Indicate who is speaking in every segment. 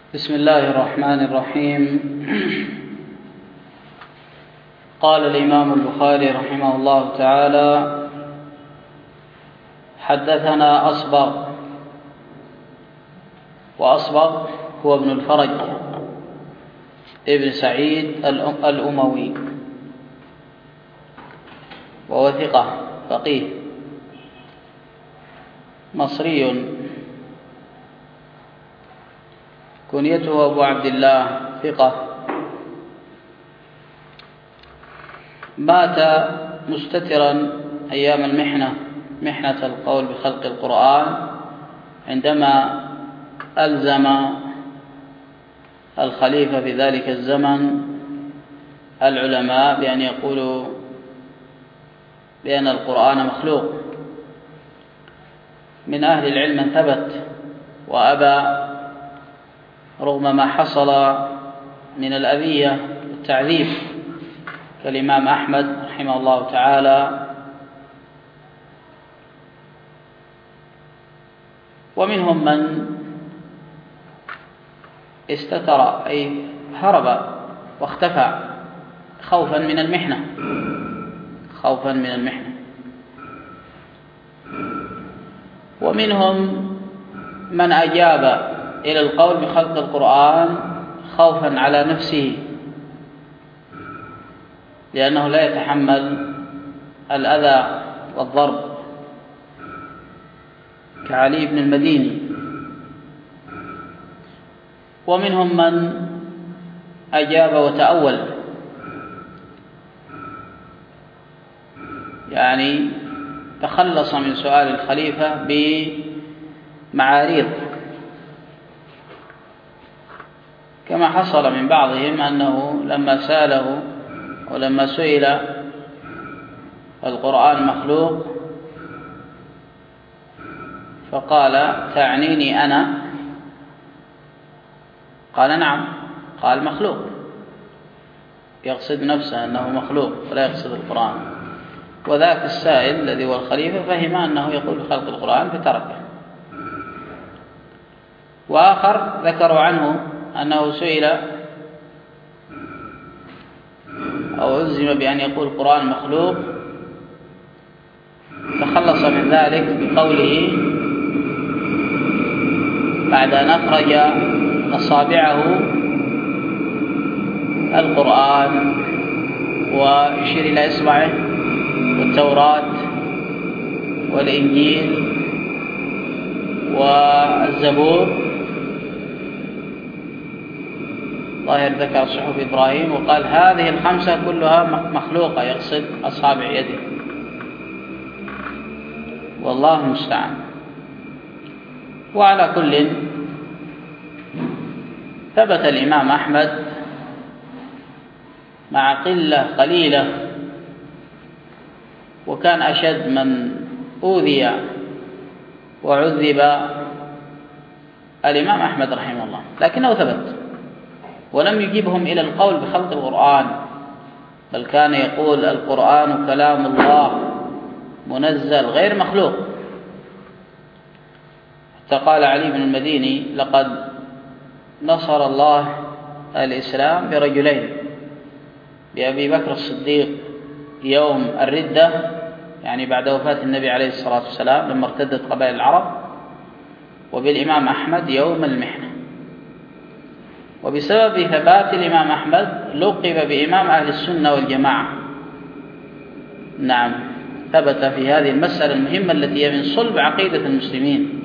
Speaker 1: بسم الله الرحمن الرحيم. قال الإمام البخاري رحمه الله تعالى: حدثنا أصبغ، وأصبغ هو ابن الفرج ابن سعيد الأموي، وهو ثقة فقيه مصري، كنيته أبو عبد الله، ثقة، مات مستترا أيام المحنة، محنة القول بخلق القرآن، عندما ألزم الخليفة في ذلك الزمن العلماء بأن يقولوا بأن القرآن مخلوق. من أهل العلم من ثبت وأبى رغم ما حصل من الأذية والتعذيب، كالإمام أحمد رحمه الله تعالى، ومنهم من استتر أي هرب واختفى خوفا من المحنة، ومنهم من أجاب إلى القول بخلق القرآن خوفا على نفسه، لأنه لا يتحمل الأذى والضرب، كعلي بن المديني. ومنهم من أجاب وتأول، يعني تخلص من سؤال الخليفة بمعاريض، كما حصل من بعضهم أنه لما سأله ولما سئل القرآن مخلوق فقال: تعنيني أنا؟ قال: نعم. قال: مخلوق، يقصد نفسه أنه مخلوق ولا يقصد القرآن. وذاك السائل الذي هو الخليفة فهم أنه يقول بخلق القرآن فتركه. وآخر ذكروا عنه أنه سئل أو ألزم بأن يقول القرآن مخلوق، تخلص من ذلك بقوله بعد أن أخرج أصابعه القرآن ويشير إلى إصبعه والتوراة والإنجيل والزبور، ظاهر ذكر صحف إبراهيم، وقال: هذه الخمسة كلها مخلوقة، يقصد أصابع يده، والله المستعان. وعلى كل، ثبت الإمام أحمد مع قلة قليلة، وكان أشد من أوذي وعذب الإمام أحمد رحمه الله، لكنه ثبت ولم يجيبهم إلى القول بخلق القرآن، بل كان يقول: القرآن كلام الله منزل غير مخلوق. حتى قال علي بن المديني: لقد نصر الله الإسلام برجلين، بأبي بكر الصديق يوم الردة، يعني بعد وفاة النبي عليه الصلاة والسلام لما ارتدت قبائل العرب، وبالإمام أحمد يوم المحنة. وبسبب ثبات الإمام أحمد لقب بإمام أهل السنة والجماعة. نعم، ثبت في هذه المسألة المهمة التي هي من صلب عقيدة المسلمين.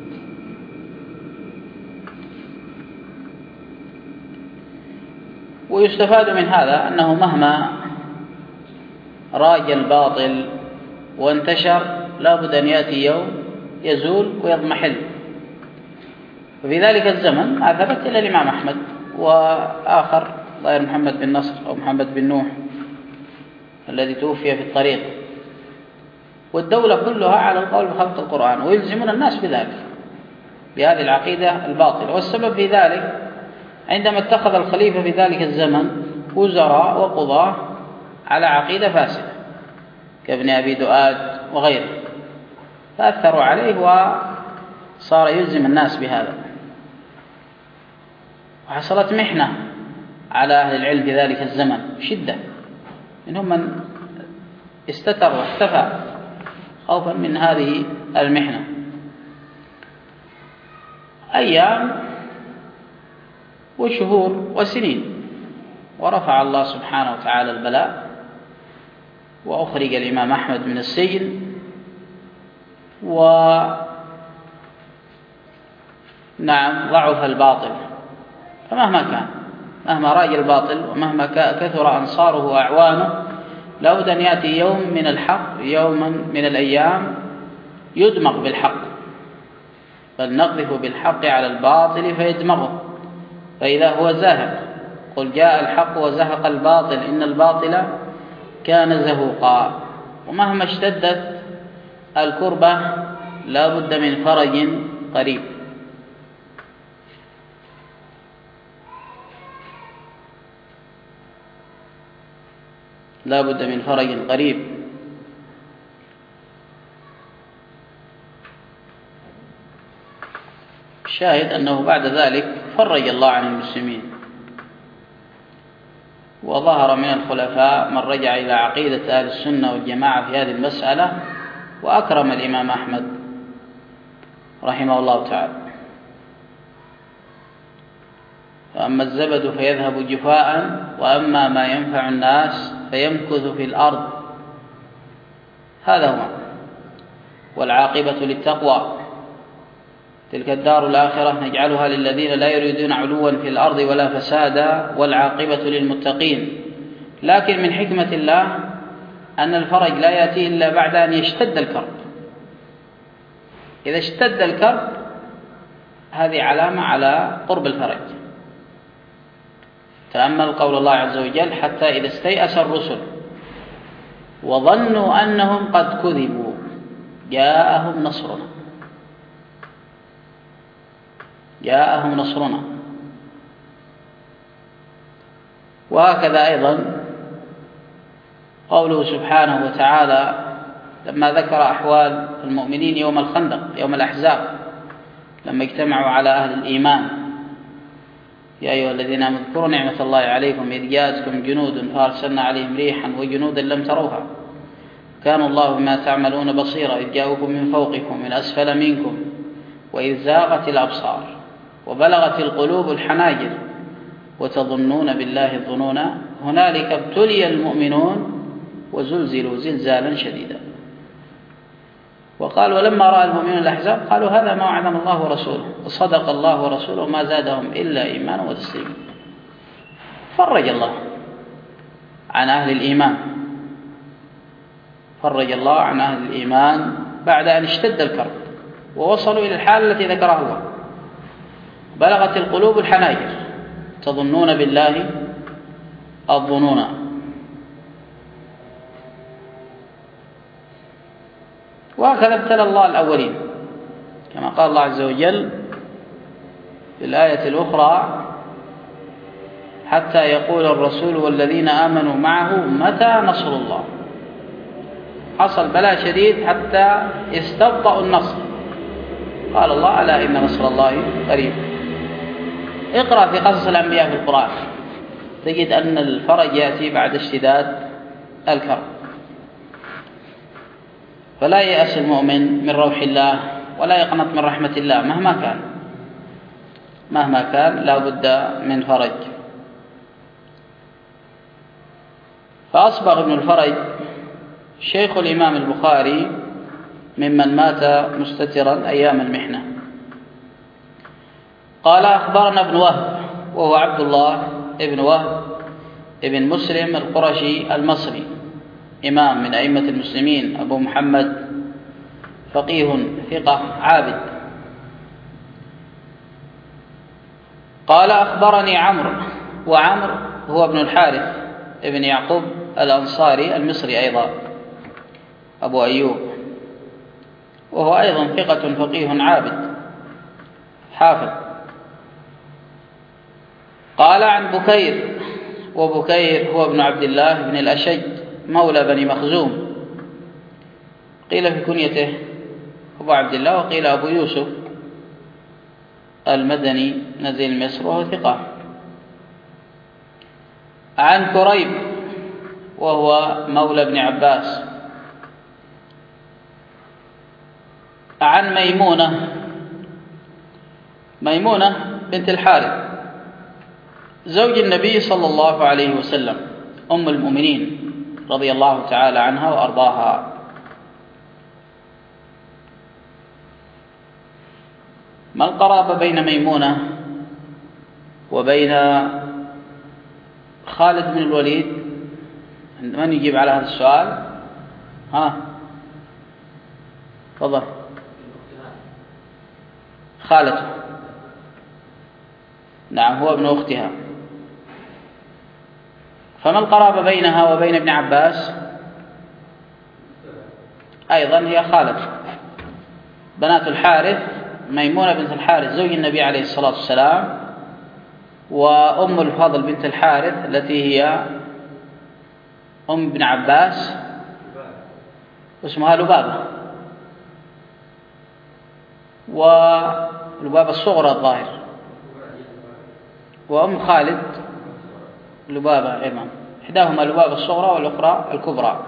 Speaker 1: ويستفاد من هذا أنه مهما راج الباطل وانتشر لا بد أن يأتي يوم يزول ويضمحل. وفي ذلك الزمن ما ثبت إلى الإمام أحمد وآخر غير محمد بن نصر أو محمد بن نوح الذي توفي في الطريق، والدولة كلها على القول بخلق القرآن، ويلزمون الناس بذلك، بهذه العقيدة الباطلة. والسبب في ذلك عندما اتخذ الخليفة في ذلك الزمن وزراء وقضاة على عقيدة فاسدة كابن أبي دؤاد وغيره، فأثروا عليه وصار يلزم الناس بهذا. وحصلت محنة على أهل العلم في ذلك الزمن شدة، منهم من استتر واختفى خوفا من هذه المحنة. أيام وشهور وسنين، ورفع الله سبحانه وتعالى البلاء، وأخرج الإمام أحمد من السجن، ضعف الباطل. فمهما كان، مهما راج الباطل ومهما كثر أنصاره وأعوانه، لابد أن يأتي يوم من الحق، يوما من الأيام يدمغ بالحق، بل نقذف بالحق على الباطل فيدمغه فإذا هو زاهق. قل جاء الحق وزهق الباطل إن الباطل كان زهوقا. ومهما اشتدت الكربة لا بد من فرج قريب. لا بد من فرج قريب. الشاهد أنه بعد ذلك فرج الله عن المسلمين، وظهر من الخلفاء من رجع إلى عقيدة أهل السنة والجماعة في هذه المسألة، وأكرم الإمام أحمد رحمه الله تعالى. فأما الزبد فيذهب جفاء، وأما ما ينفع الناس فيمكث في الأرض. هذا هو، والعاقبة للتقوى. تلك الدار الآخرة نجعلها للذين لا يريدون علوا في الأرض ولا فسادا والعاقبة للمتقين. لكن من حكمة الله أن الفرج لا يأتي إلا بعد أن يشتد الكرب. إذا اشتد الكرب هذه علامة على قرب الفرج. تأمل قول الله عز وجل: حتى إذا استيأس الرسل وظنوا أنهم قد كذبوا جاءهم نصرنا. جاءهم نصرنا. وهكذا أيضا قوله سبحانه وتعالى لما ذكر أحوال المؤمنين يوم الخندق، يوم الأحزاب، لما اجتمعوا على أهل الإيمان: يا أيها الذين آمنوا اذكروا نعمة الله عليكم إذ جاءتكم جنود فأرسلنا عليهم ريحا وجنودا لم تروها كان الله بما تعملون بصيرا إذ جاءوكم من فوقكم من أسفل منكم وإذ زاغت الأبصار وبلغت القلوب الحناجر وتظنون بالله الظنون هنالك ابتلي المؤمنون وزلزلوا زلزالا شديدا. وقال: ولما رأى المؤمنون الأحزاب قالوا هذا ما وعدنا الله ورسوله وصدق الله ورسوله ما زادهم إلا إيمانا وتسليما. فرج الله عن أهل الإيمان، فرج الله عن أهل الإيمان بعد أن اشتد الكرب ووصلوا إلى الحالة التي ذكرها الله. بلغت القلوب الحناجر، تظنون بالله الظنون. وهكذا ابتلى الله الأولين، كما قال الله عز وجل في الآية الأخرى: حتى يقول الرسول والذين آمنوا معه متى نصر الله. حصل بلاء شديد حتى استبطأوا النصر. قال الله: ألا إن نصر الله قريب. اقرأ في قصص الأنبياء في القرآن تجد أن الفرج يأتي بعد اشتداد الكرب. فلا يأس المؤمن من روح الله ولا يقنط من رحمة الله مهما كان لا بد من فرج. فأصبغ ابن الفرج شيخ الإمام البخاري ممن مات مستترا أيام المحنة. قال: أخبرنا ابن وهب، وهو عبد الله ابن وهب ابن مسلم القرشي المصري، إمام من أئمة المسلمين، أبو محمد، فقيه ثقة عابد. قال: أخبرني عمرو، وعمرو هو ابن الحارث ابن يعقوب الأنصاري المصري أيضا، أبو أيوب، وهو أيضا ثقة فقيه عابد حافظ. قال: عن بكير، وبكير هو ابن عبد الله بن الأشج مولى بني مخزوم، قيل في كنيته أبو عبد الله، وقيل أبو يوسف المدني نزيل مصر، وهو ثقة عن كريب وهو مولى ابن عباس عن ميمونة بنت الحارث زوج النبي صلى الله عليه وسلم أم المؤمنين رضي الله تعالى عنها وأرضاها. ما القرابة بين ميمونة وبين خالد بن الوليد؟ من يجيب على هذا السؤال؟ تفضل. خالته، نعم، هو ابن أختها. فما القرابة بينها وبين ابن عباس؟ أيضا هي خالته، بنات الحارث، ميمونة بنت الحارث زوج النبي عليه الصلاة والسلام، وأم الفضل بنت الحارث التي هي أم ابن عباس اسمها لبابة، ولبابة الصغرى الظاهر، وأم خالد لبابة إمام، إحداهما لبابة الصغرى والأخرى الكبرى.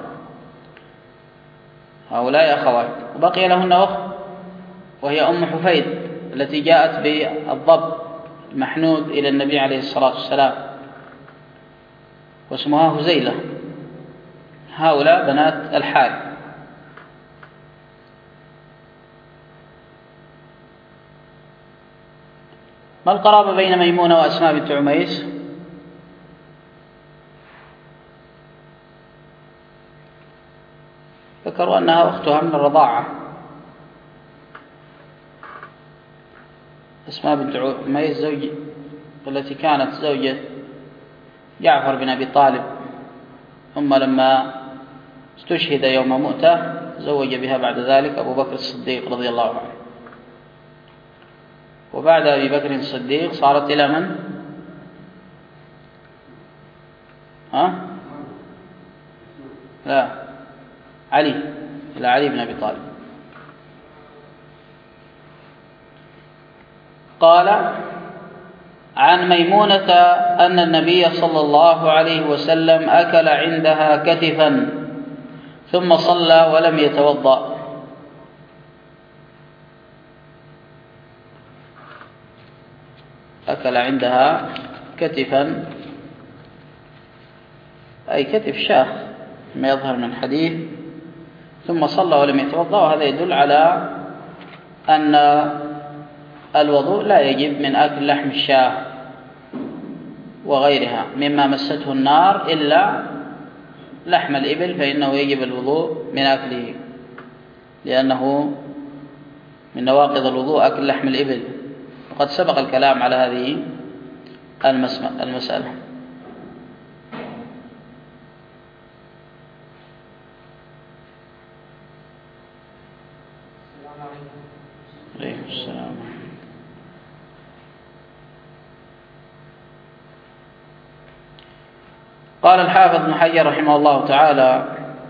Speaker 1: هؤلاء أخوات. وبقي لهن أخت وهي أم حفيد التي جاءت بالضب المحنود إلى النبي عليه الصلاة والسلام واسمها هزيلة. هؤلاء بنات الحارث. ما القرابة بين ميمونة وأسماء بنت عميس؟ ذكروا أنها أختها من الرضاعة. أسماء بنت عميس التي كانت زوجة جعفر بن أبي طالب، ثم لما استشهد يوم مؤتة زوج بها بعد ذلك أبو بكر الصديق رضي الله عنه. وبعد أبي بكر الصديق صارت إلى من؟ لا، علي، إلى علي بن أبي طالب. قال عن ميمونة أن النبي صلى الله عليه وسلم أكل عندها كتفا ثم صلى ولم يتوضأ. أكل عندها كتفا أي كتف شاخ ما يظهر من حديث ثم صلى ولم يتوضأ، وهذا يدل على أن الوضوء لا يجب من أكل لحم الشاة وغيرها مما مسته النار إلا لحم الإبل، فإنه يجب الوضوء من أكله، لأنه من نواقض الوضوء أكل لحم الإبل، وقد سبق الكلام على هذه المسألة. عليكم السلام. قال الحافظ ابن حجر رحمه الله تعالى: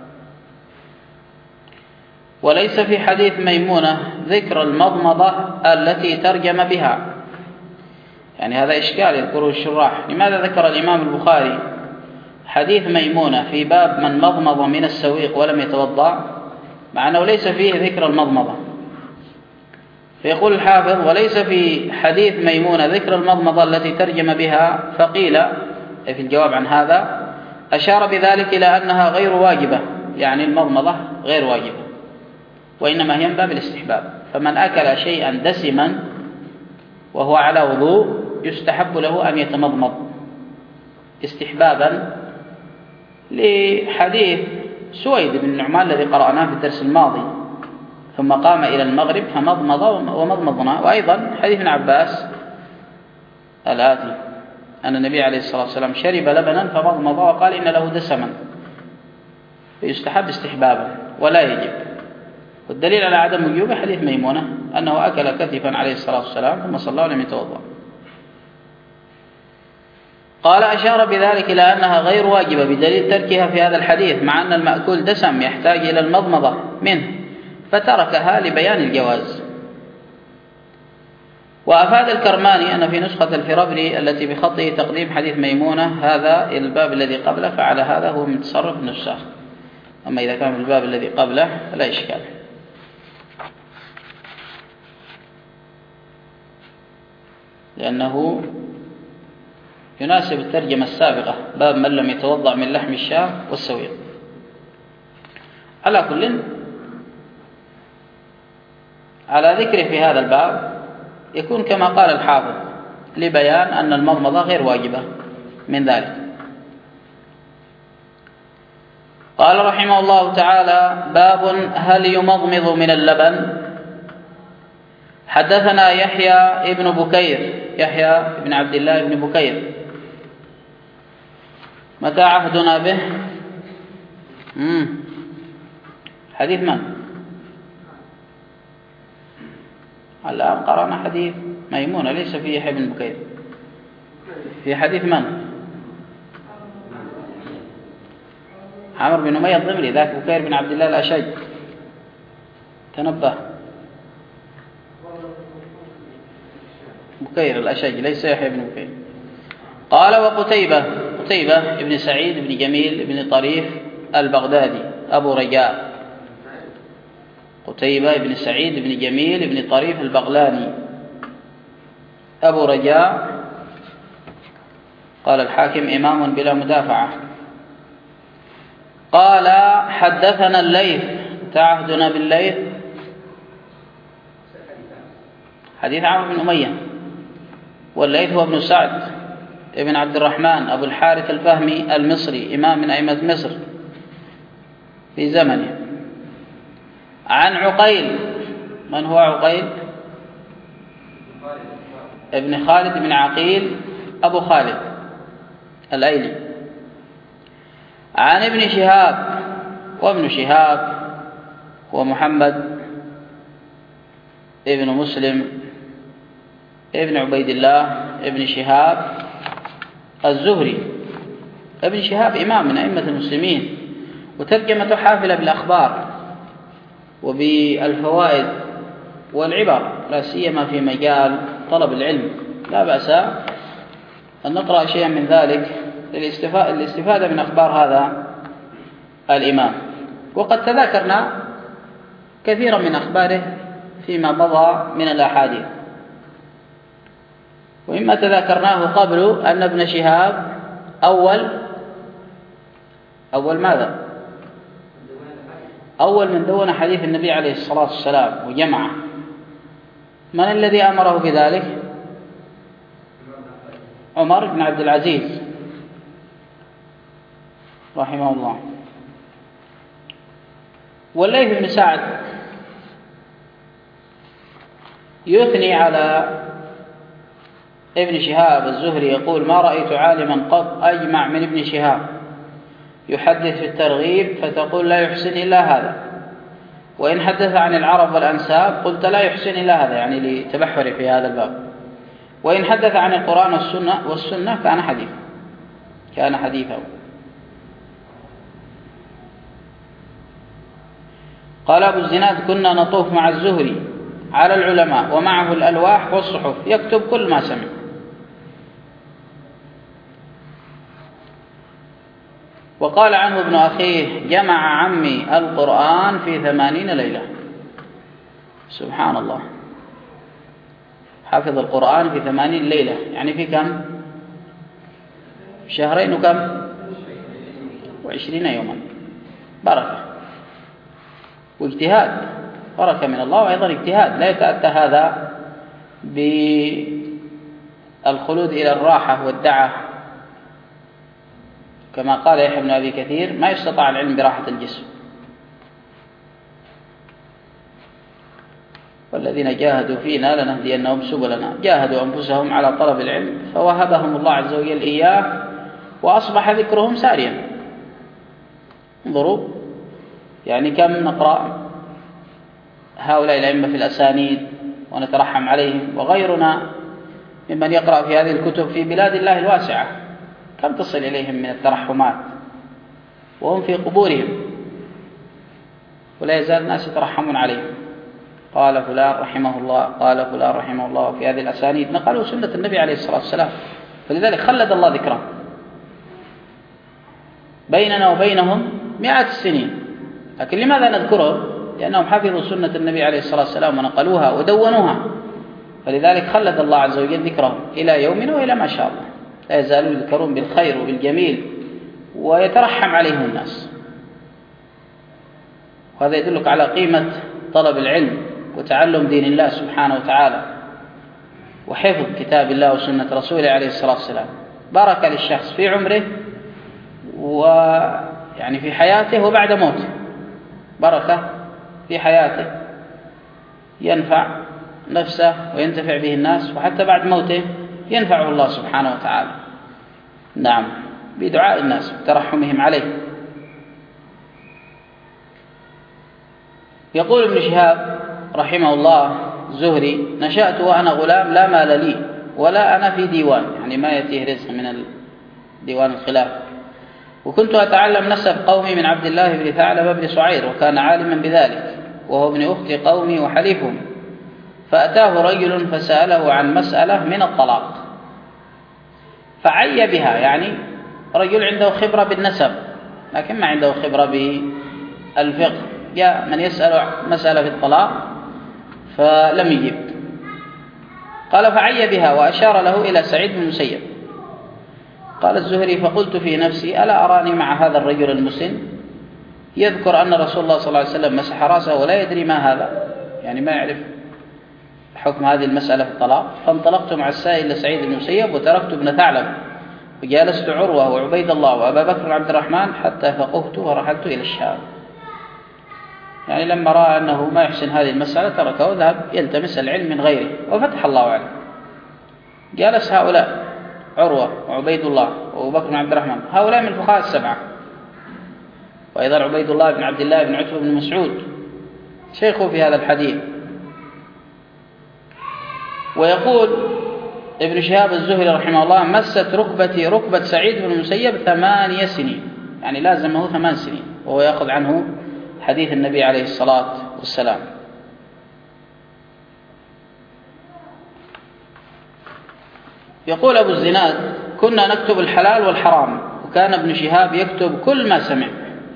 Speaker 1: وليس في حديث ميمونة ذكر المضمضة التي ترجم بها. يعني هذا إشكال يذكره الشراح، لماذا ذكر الإمام البخاري حديث ميمونة في باب من مضمض من السويق ولم يتوضأ مع أنه ليس فيه ذكر المضمضة؟ فيقول الحافظ: وليس في حديث ميمونة ذكر المضمضة التي ترجم بها. فقيل في الجواب عن هذا أشار بذلك إلى أنها غير واجبة، يعني المضمضة غير واجبة، وإنما هي من باب الاستحباب. فمن أكل شيئا دسما وهو على وضوء يستحب له أن يتمضمض استحبابا، لحديث سويد بن النعمان الذي قرأناه في الدرس الماضي: ثم قام إلى المغرب فمضمض ومضمضنا. وأيضا حديث ابن عباس الآتي أن النبي عليه الصلاة والسلام شرب لبنا فمضمض وقال إن له دسما، فيستحب استحبابا ولا يجب. والدليل على عدم وجوبه حديث ميمونة أنه أكل كتفا عليه الصلاة والسلام ثم صلى ولم يتوضأ. قال: أشار بذلك إلى أنها غير واجبة بدليل تركها في هذا الحديث، مع أن المأكول دسم يحتاج إلى المضمضة منه، فتركها لبيان الجواز. وأفاد الكرماني أن في نسخة الفرابري التي بخطه تقديم حديث ميمونة هذا الباب الذي قبله، فعلى هذا هو من تصرف النساخ. أما إذا كان الباب الذي قبله فلا إشكال. لأنه يناسب الترجمة السابقة، باب من لم يتوضأ من لحم الشاة والسويق. على كل، على ذكره في هذا الباب يكون كما قال الحافظ لبيان أن المضمضة غير واجبة من ذلك. قال رحمه الله تعالى: باب هل يمضمض من اللبن؟ حدثنا يحيى ابن بكير، يحيى بن عبد الله بن بكير. متى عهدنا به؟ حديث من؟ الآن قرأنا حديث ميمونة، ليس في يحيى بن بكير. في حديث من؟ عمرو بن أمية الضمري، ذاك بكير بن عبد الله الأشج. تنبه، بكير الأشج ليس يحيى بن بكير. قال: وقتيبة، قتيبة بن سعيد بن جميل بن طريف البغدادي أبو رجاء، قتيبة بن سعيد بن جميل بن طريف البغلاني أبو رجاء. قال الحاكم: إمام بلا مدافعة. قال: حدثنا الليث. تعهدنا بالليث حديث عمرو بن أمية، والليث هو ابن سعد ابن عبد الرحمن أبو الحارث الفهمي المصري، إمام من أئمة مصر في زمنه. عن عقيل. من هو عقيل؟ ابن خالد بن عقيل أبو خالد الأيلي. عن ابن شهاب، وابن شهاب هو محمد ابن مسلم ابن عبيد الله ابن شهاب الزهري. ابن شهاب إمام من أئمة المسلمين، وترجمته حافلة بالأخبار وبالفوائد والعبر، لا سيما في مجال طلب العلم. لا بأس أن نقرأ شيئا من ذلك للاستفادة من أخبار هذا الإمام. وقد تذاكرنا كثيرا من أخباره فيما مضى من الأحاديث. ومما تذاكرناه قبل أن ابن شهاب أول ماذا؟ أول من دون حديث النبي عليه الصلاة والسلام وجمعه. من الذي أمره بذلك؟ عمر بن عبد العزيز رحمه الله. والليث بن سعد يثني على ابن شهاب الزهري، يقول: ما رأيت عالما قط أجمع من ابن شهاب، يحدث في الترغيب فتقول لا يحسن إلا هذا، وإن حدث عن العرب والأنساب قلت لا يحسن إلا هذا، يعني لتبحر في هذا الباب، وإن حدث عن القرآن والسنة كان حديثه. قال أبو الزناد: كنا نطوف مع الزهري على العلماء ومعه الألواح والصحف يكتب كل ما سمع. وقال عنه ابن أخيه: جمع عمي القرآن في 80 ليلة. سبحان الله، حفظ القرآن في 80 ليلة، يعني في كم؟ شهرين وكم؟ و20 يوما. بركة واجتهاد، بركة من الله، وأيضا اجتهاد. لا يتأتى هذا بالخلود إلى الراحة والدعة، كما قال يحيى بن أبي كثير: ما يستطاع العلم براحة الجسم. والذين جاهدوا فينا لنهدينهم سبلنا. جاهدوا أنفسهم على طلب العلم فوهبهم الله عز وجل إياه، وأصبح ذكرهم ساريا. انظروا يعني كم نقرأ هؤلاء الأئمة في الأسانيد ونترحم عليهم، وغيرنا ممن يقرأ في هذه الكتب في بلاد الله الواسعة، كم تصل إليهم من الترحمات وهم في قبورهم، ولا يزال الناس يترحمون عليهم. قال فلان رحمه الله، قال فلان رحمه الله، في هذه الأسانيد نقلوا سنة النبي عليه الصلاة والسلام، فلذلك خلد الله ذكره. بيننا وبينهم مئات السنين، لكن لماذا نذكرهم؟ لأنهم حفظوا سنة النبي عليه الصلاة والسلام ونقلوها ودونوها، فلذلك خلد الله عز وجل ذكرهم إلى يومنا وإلى ما شاء الله، لا يزالون يذكرون بالخير وبالجميل ويترحم عليهم الناس. وهذا يدلك على قيمة طلب العلم وتعلم دين الله سبحانه وتعالى وحفظ كتاب الله وسنة رسوله عليه الصلاة والسلام. بركة للشخص في عمره ويعني في حياته وبعد موته، بركة في حياته ينفع نفسه وينتفع به الناس، وحتى بعد موته ينفعه الله سبحانه وتعالى. نعم، بدعاء الناس وترحمهم عليه. يقول ابن شهاب رحمه الله الزهري: نشأت وأنا غلام لا مال لي ولا أنا في ديوان، يعني ما يأتيه رزق من ديوان الخلافة، وكنت أتعلم نسب قومي من عبد الله بن ثعلبة بن سعير، وكان عالما بذلك، وهو ابن أخت قومي وحليفهم. فأتاه رجل فسأله عن مسألة من الطلاق فعي بها، يعني رجل عنده خبرة بالنسب لكن ما عنده خبرة بالفقه، جاء من يسأل مسألة في الطلاق فلم يجب. قال: فعي بها، وأشار له إلى سعيد بن المسيب. قال الزهري: فقلت في نفسي: ألا أراني مع هذا الرجل المسن يذكر أن رسول الله صلى الله عليه وسلم مسح رأسه ولا يدري ما هذا، يعني ما يعرف حكم هذه المسألة في الطلاق. فانطلقت مع السائل لسعيد بن المسيب وتركت ابن ثعلب، وجالست عروة وعبيد الله وأبا بكر وعبد الرحمن حتى فقهت ورحلت إلى الشام. يعني لما رأى أنه ما يحسن هذه المسألة تركه وذهب يلتمس العلم من غيره، وفتح الله عليه. جالس هؤلاء عروة وعبيد الله وأبو بكر بن عبد الرحمن، هؤلاء من الفقهاء السبعة، وأيضا عبيد الله بن عبد الله بن عتبة بن مسعود شيخه في هذا الحديث. ويقول ابن شهاب الزهري رحمه الله: مست ركبتي ركبة سعيد بن المسيب 8 سنين، يعني لازمه 8 سنين وهو يأخذ عنه حديث النبي عليه الصلاة والسلام. يقول أبو الزناد: كنا نكتب الحلال والحرام، وكان ابن شهاب يكتب كل ما سمع،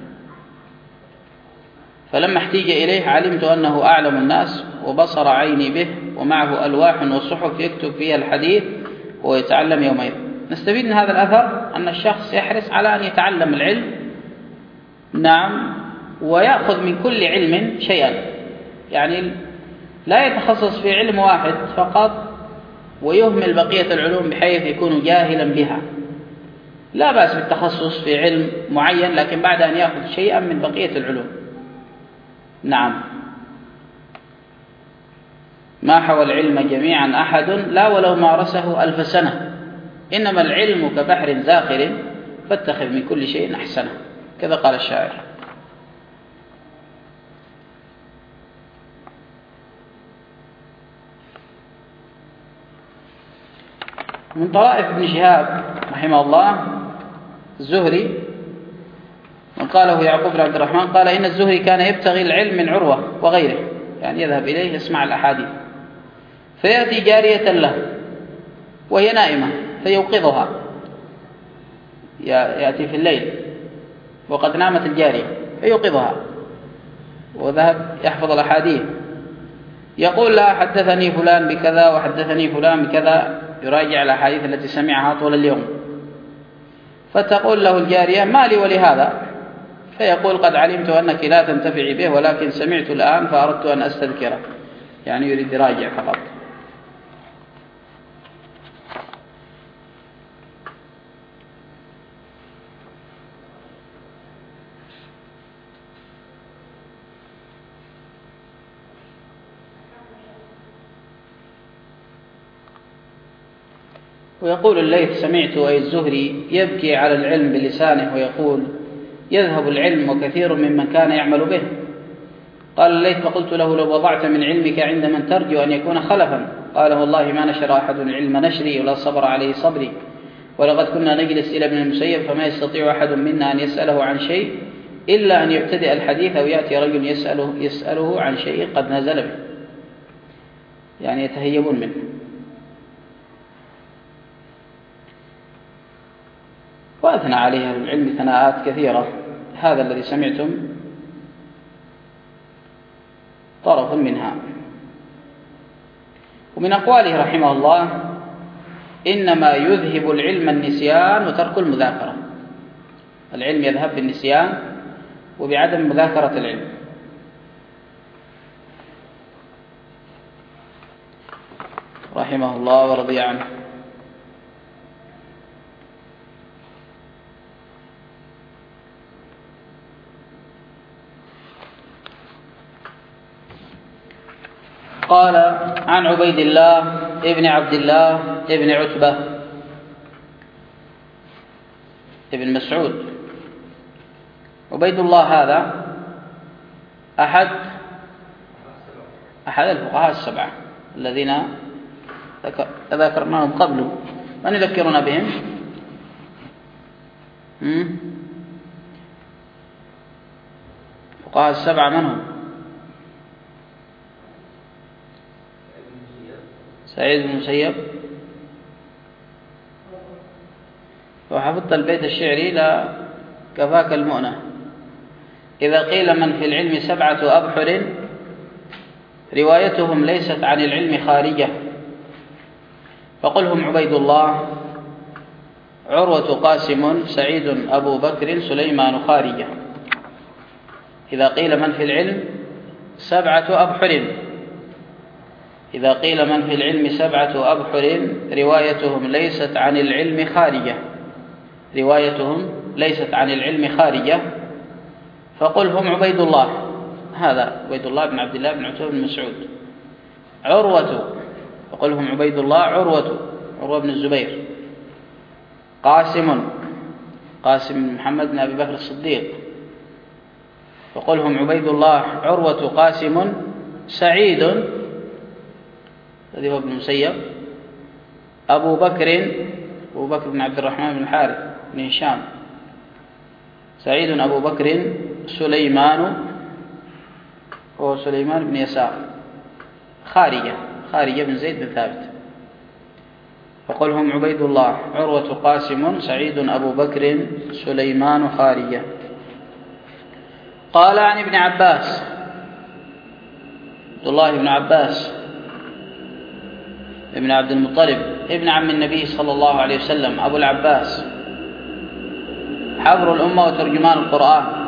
Speaker 1: فلما احتيج إليه علمت أنه أعلم الناس وبصر عيني به، ومعه ألواح وصحف يكتب فيها الحديث ويتعلم يومئذ. نستفيد من هذا الأثر أن الشخص يحرص على أن يتعلم العلم، نعم، ويأخذ من كل علم شيئا، يعني لا يتخصص في علم واحد فقط ويهمل بقية العلوم بحيث يكون جاهلا بها. لا بأس بالتخصص في علم معين، لكن بعد أن يأخذ شيئا من بقية العلوم. نعم. ما حوى العلم جميعا أحد لا ولو مارسه 1000 سنة، إنما العلم كبحر زاخر فاتخذ من كل شيء أحسنه، كذا قال الشاعر. من طرائف ابن شهاب رحمه الله الزهري من قاله يعقوب بن عبد الرحمن قال: إن الزهري كان يبتغي العلم من عروة وغيره، يعني يذهب إليه يسمع الأحاديث، فيأتي جارية له وهي نائمة فيوقظها، يأتي في الليل وقد نامت الجارية فيوقظها وذهب يحفظ الأحاديث، يقول لها: حدثني فلان بكذا وحدثني فلان بكذا، يراجع الأحاديث التي سمعها طول اليوم. فتقول له الجارية: ما لي ولهذا؟ فيقول: قد علمت أنك لا تنتفعي به، ولكن سمعت الآن فأردت أن أستذكره، يعني يريد يراجع فقط. ويقول الليث: سمعت أي الزهري يبكي على العلم بلسانه ويقول: يذهب العلم وكثير ممن كان يعمل به. قال الليث: فقلت له: لو وضعت من علمك عند من ترجو أن يكون خلفا. قال: والله ما نشر أحد العلم نشري ولا صبر عليه صبري، ولقد كنا نجلس إلى ابن المسيب فما يستطيع أحد منا أن يسأله عن شيء إلا أن يبتدئ الحديث أو يأتي رجل يسأله عن شيء قد نزل به. يعني يتهيبون منه. وأثنى عليها العلم ثناءات كثيرة. هذا الذي سمعتم طرف منها. ومن أقواله رحمه الله: إنما يذهب العلم النسيان وترك المذاكرة. العلم يذهب بالنسيان وبعدم مذاكرة العلم. رحمه الله ورضي عنه. قال: عن عبيد الله ابن عبد الله ابن عتبة ابن مسعود. عبيد الله هذا أحد الفقهاء السبعة الذين ذكرناهم قبل. من يذكرنا بهم؟ الفقهاء السبعة من هم؟ سعيد بن المسيب. لو حفظت البيت الشعري لا كفاك المؤنة. إذا قيل من في العلم 7 أبحر روايتهم ليست عن العلم خارجة فقل هم عبيد الله، عروة، قاسم، سعيد، أبو بكر، سليمان خارجة. إذا قيل من في العلم 7 أبحر، إذا قيل من في العلم 7 أبحر روايتهم ليست عن العلم خارجة، روايتهم ليست عن العلم خارجة فقل هم عبيد الله. هذا عبيد الله بن عبد الله بن عتبة بن مسعود. عروة فقل هم عبيد الله، عروة بن الزبير. قاسم بن محمد بن أبي بكر الصديق فقل هم عبيد الله، عروة، قاسم. سعيد الذي هو ابن المسيب. أبو بكر بن عبد الرحمن بن الحارث بن هشام. سعيد أبو بكر. سليمان وهو سليمان بن يسار. خارجة بن زيد بن ثابت. فقل هم عبيد الله، عروة، قاسم، سعيد، أبو بكر، سليمان خارجة. قال: عن ابن عباس، عبد الله بن عباس ابن عبد المطلب ابن عم النبي صلى الله عليه وسلم، أبو العباس، حبر الأمة وترجمان القرآن.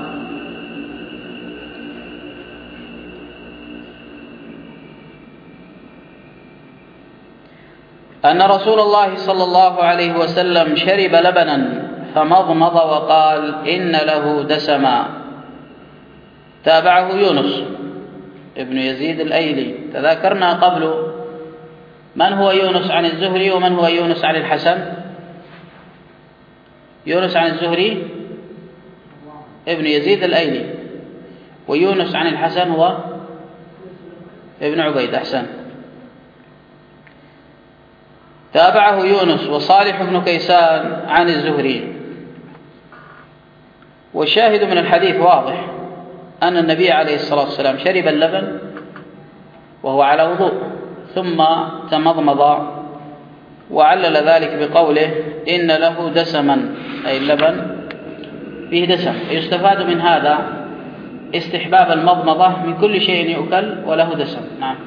Speaker 1: أن رسول الله صلى الله عليه وسلم شرب لبنا فمضمض وقال: إن له دسما. تابعه يونس ابن يزيد الأيلي. تذاكرنا قبل من هو يونس عن الزهري ومن هو يونس عن الحسن. يونس عن الزهري ابن يزيد الأيلي، ويونس عن الحسن هو ابن عبيد. أحسن. تابعه يونس وصالح بن كيسان عن الزهري. والشاهد من الحديث واضح أن النبي عليه الصلاة والسلام شرب اللبن وهو على وضوء ثم تمضمض وعلل ذلك بقوله: إن له دسما، أي اللبن فيه دسم. يستفاد من هذا استحباب المضمضة من كل شيء يؤكل وله دسم. نعم.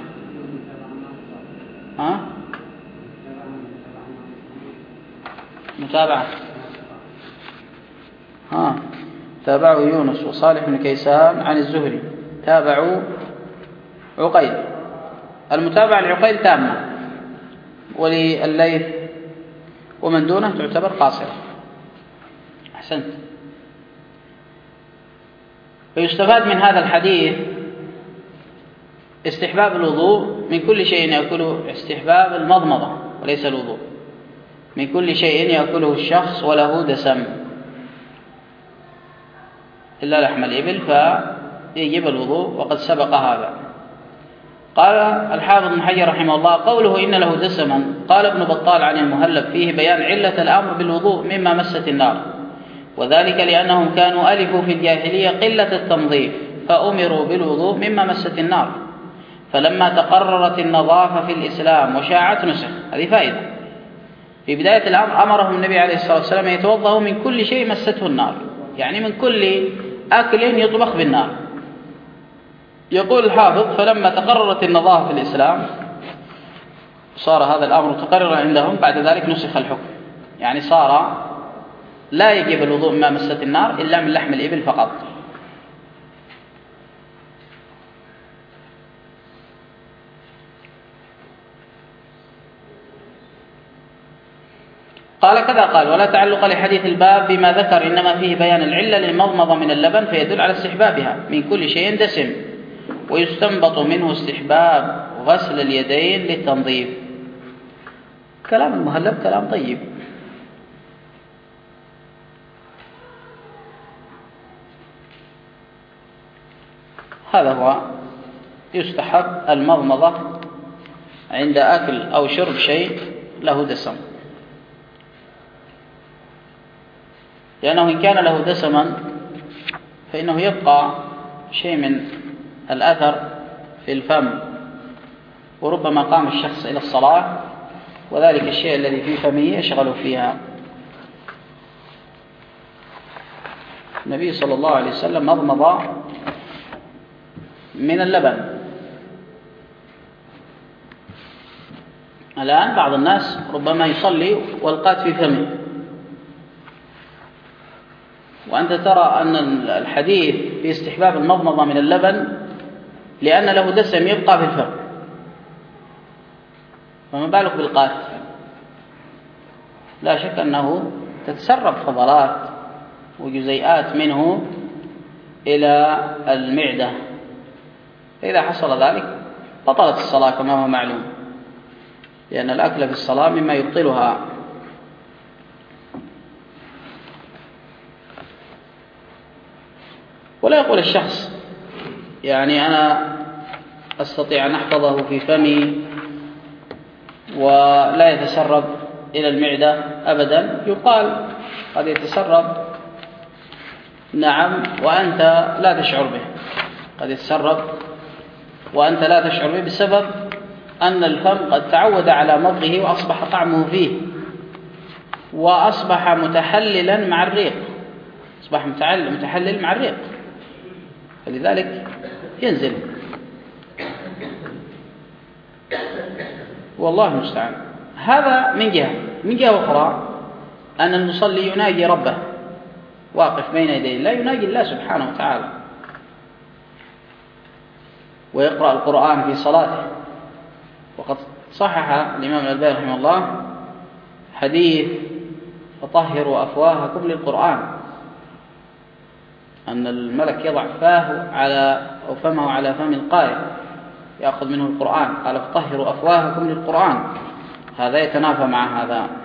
Speaker 1: متابعة. تابعوا يونس وصالح بن كيسان عن الزهري. تابعوا عقيل. المتابعة لعقيل تامة، وللليث ومن دونه تعتبر قاصرة. أحسنت. فيستفاد من هذا الحديث استحباب الوضوء من كل شيء يأكله، استحباب المضمضة وليس الوضوء، من كل شيء يأكله الشخص وله دسم إلا لحم الإبل فيجب الوضوء، وقد سبق هذا. قال الحافظ ابن حجر رحمه الله: قوله إن له دسما، قال ابن بطال عن المهلب فيه بيان علة الأمر بالوضوء مما مست النار، وذلك لأنهم كانوا ألفوا في الجاهلية قلة التنظيف فأمروا بالوضوء مما مست النار، فلما تقررت النظافة في الإسلام وشاعت نسخ. هذه فائدة. في بداية الأمر أمرهم النبي عليه الصلاة والسلام أن يتوضأوا من كل شيء مسته النار، يعني من كل أكل يطبخ بالنار. يقول الحافظ: فلما تقررت النظافة في الإسلام صار هذا الأمر متقررا عندهم، بعد ذلك نسخ الحكم، يعني صار لا يجب الوضوء مما مست النار إلا من لحم الإبل فقط. قال كذا قال: ولا تعلق لحديث الباب بما ذكر، إنما فيه بيان العلة للمضمضة من اللبن، فيدل على استحبابها من كل شيء دسم، ويستنبط منه استحباب غسل اليدين للتنظيف. كلام المهلب كلام طيب. هذا هو: يستحب المضمضة عند أكل أو شرب شيء له دسم، لأنه إن كان له دسما فإنه يبقى شيء من الأثر في الفم، وربما قام الشخص إلى الصلاة وذلك الشيء الذي في فمه يشغل فيها. النبي صلى الله عليه وسلم مضمض من اللبن. الآن بعض الناس ربما يصلي والقات في فمه، وأنت ترى أن الحديث في استحباب المضمضة من اللبن لأن له دسم يبقى في الفم، فما بالك بالقات؟ لا شك أنه تتسرب فضلات وجزيئات منه إلى المعدة، فإذا حصل ذلك بطلت الصلاة كما هو معلوم، لأن الأكل في الصلاة مما يبطلها. ولا يقول الشخص يعني أنا أستطيع أن أحفظه في فمي ولا يتسرب إلى المعدة أبدا. يقال قد يتسرب، نعم، وأنت لا تشعر به، قد يتسرب وأنت لا تشعر به بسبب أن الفم قد تعود على مضغه وأصبح طعمه فيه، وأصبح متحللا مع الريق، أصبح متحلل مع الريق، فلذلك ينزل. والله المستعان. هذا من جهة. من جهة أخرى أن المصلي يناجي ربه، واقف بين يدي الله يناجي الله سبحانه وتعالى، ويقرأ القرآن في صلاته. وقد صحح الإمام الألباني رحمه الله حديث: فطهروا أفواهكم للقرآن، أن الملك يضع فاه على أو فمه على فم القارئ يأخذ منه القرآن، قال: فطهروا أفواهكم للقرآن. هذا يتنافى مع هذا.